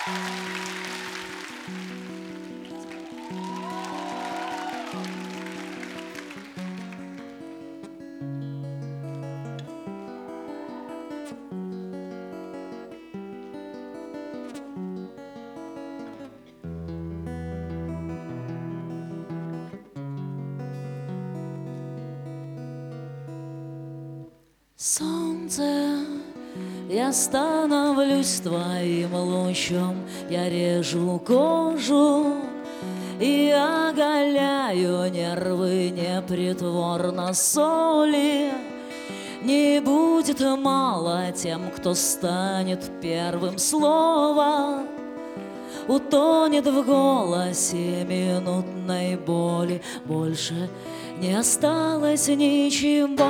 Солнце, я становлюсь твоим лучом, я режу кожу и оголяю нервы непритворно соли. Не будет мало тем, кто станет первым словом, утонет в голосе минутной боли. Больше не осталось ничего.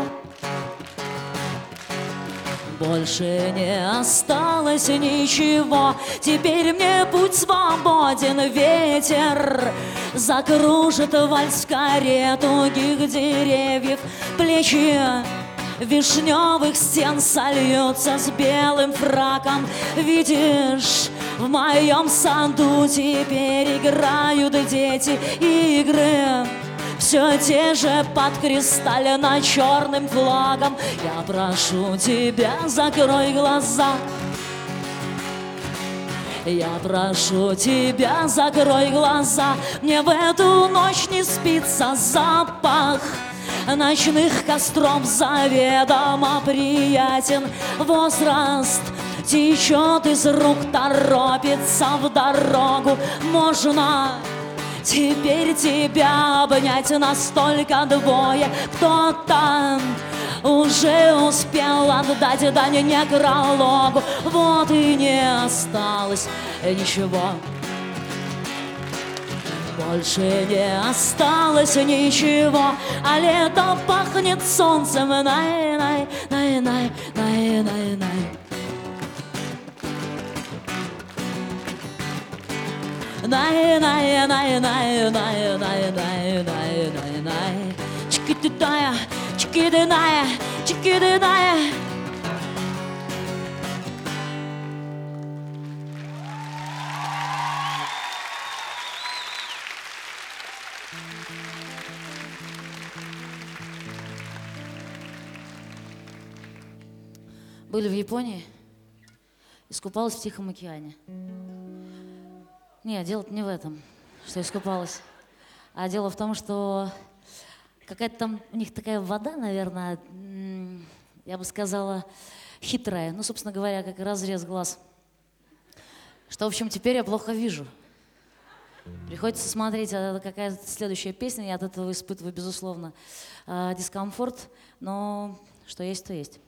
Больше не осталось ничего. Теперь мне путь свободен. Ветер закружит вальс в коре тугих деревьев. Плечи вишневых стен сольются с белым фраком. Видишь, в моем саду теперь играют дети игры. Все те же под кристально-черным флагом. Я прошу тебя, закрой глаза. Я прошу тебя, закрой глаза. Мне в эту ночь не спится. Запах ночных костров заведомо приятен. Возраст течет из рук, торопится в дорогу. Можно теперь тебя обнять настолько двое. Кто-то уже успел отдать дань некрологу. Вот и не осталось ничего. Больше не осталось ничего. А лето пахнет солнцем. Най-най, най-най, най-най-най. Най-най-най-най-най-най-най-най-най. Чики-ты-ная, чики-ты-ная, чики-ты-ная. Были в Японии, искупалась в Тихом океане. Нет, дело-то не в этом, что искупалась. А дело в том, что какая-то там у них такая вода, наверное, я бы сказала, хитрая. Ну, собственно говоря, как разрез глаз. Что, в общем, теперь я плохо вижу. Приходится смотреть, какая следующая песня. Я от этого испытываю, безусловно, дискомфорт. Но что есть, то есть.